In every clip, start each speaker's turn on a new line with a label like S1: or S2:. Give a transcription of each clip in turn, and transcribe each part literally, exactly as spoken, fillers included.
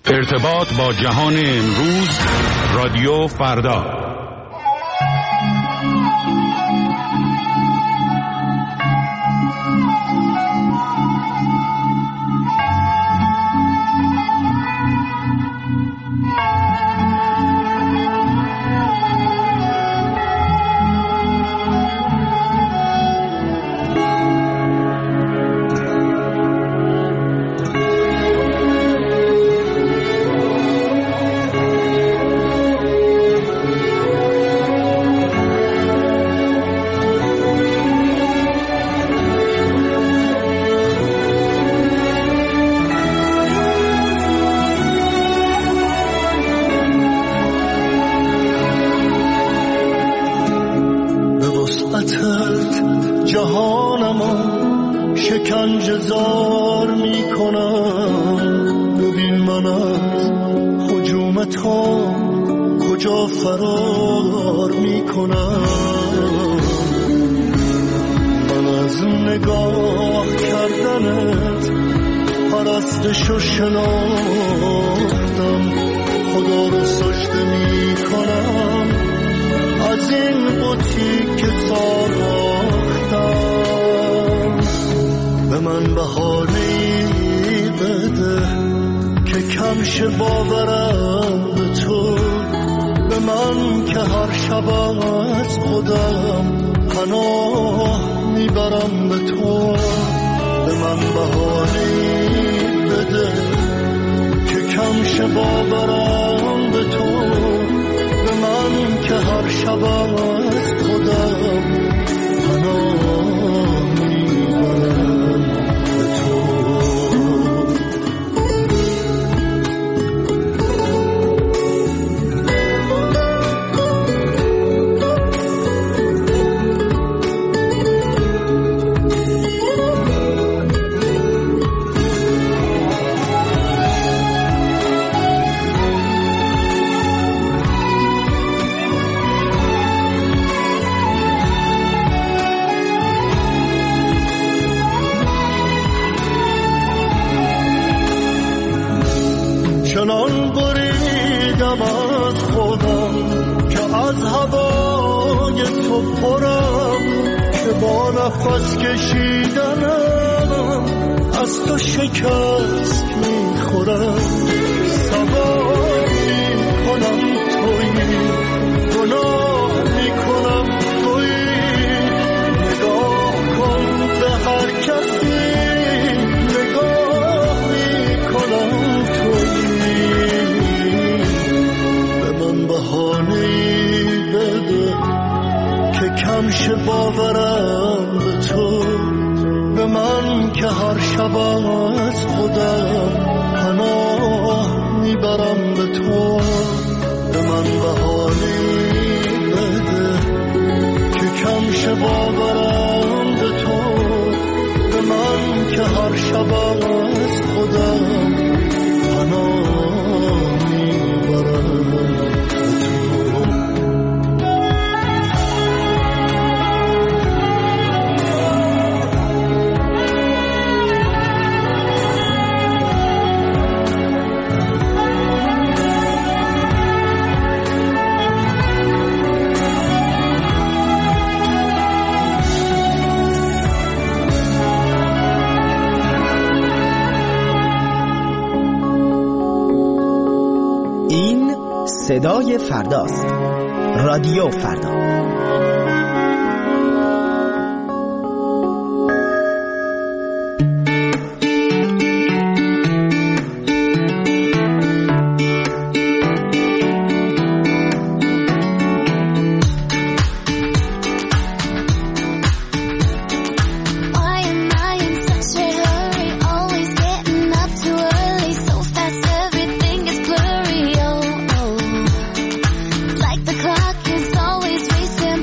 S1: ارتباط با جهان امروز، رادیو فردا.
S2: صدای فرداست. رادیو فردا.
S3: Like the clock is always racing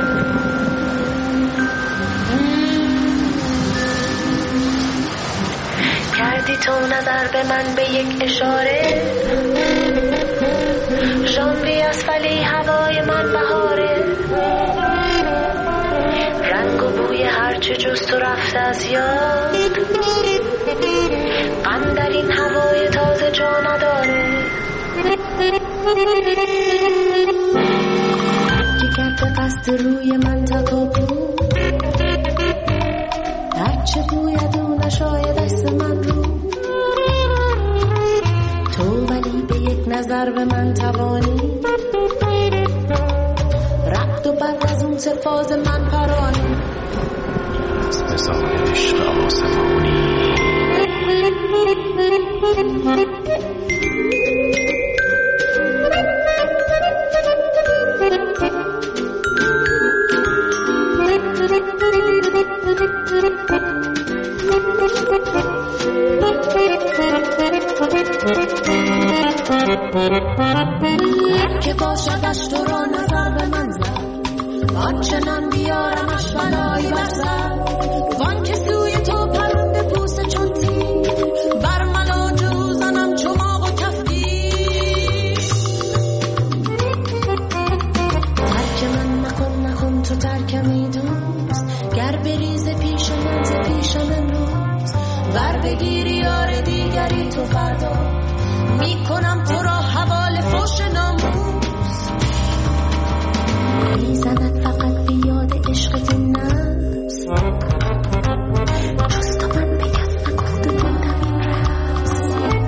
S4: کردی تو نظر به من به یک اشاره، ژانویه است ولی هوای من بهاره، رنگ و بوی هرچه جز تو رفته از یاد، غم در این هوای تازه جا نداره. جگر قصد روی من تا تو بود، هرچه بوید او نشاید دست من رو، تو ولی به یک نظر به من توانی، رقت و بعد از اون سفاز من پرانی،
S3: مثال عشق آسمانی.
S4: که باشدش تو را نظر به من زد، آنچنان بیارمش بلایی بر سر، وان که سوی تو پرنده پوست چون تیر، بر ملاج او زنم چماق و کفگیر. ترک من نکن نکن تو ترکمی دوست، گر بریز پیش من ز پیشم امروز، ور بگیری یار دیگری تو فردا، میکنم تو را حوال فوش ناموس. میزند فقط بیاد عشقت این نفس، جز تو من به کس نگفت و بودم این رفس،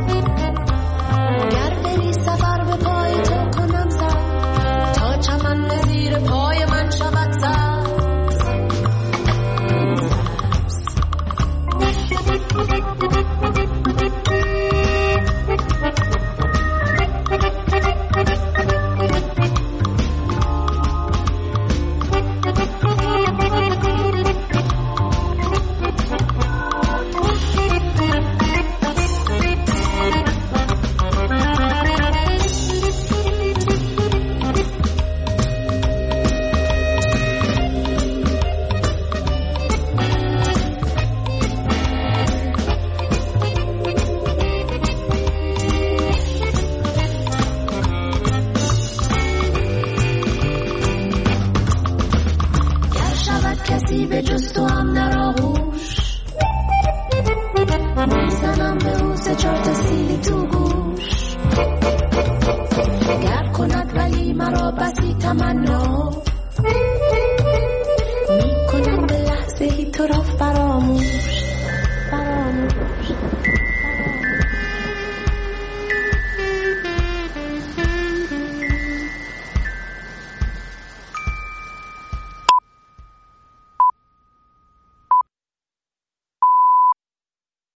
S4: گر بری سفر به پای تو کنم سر، تا چمن زیر پای من شود سبز.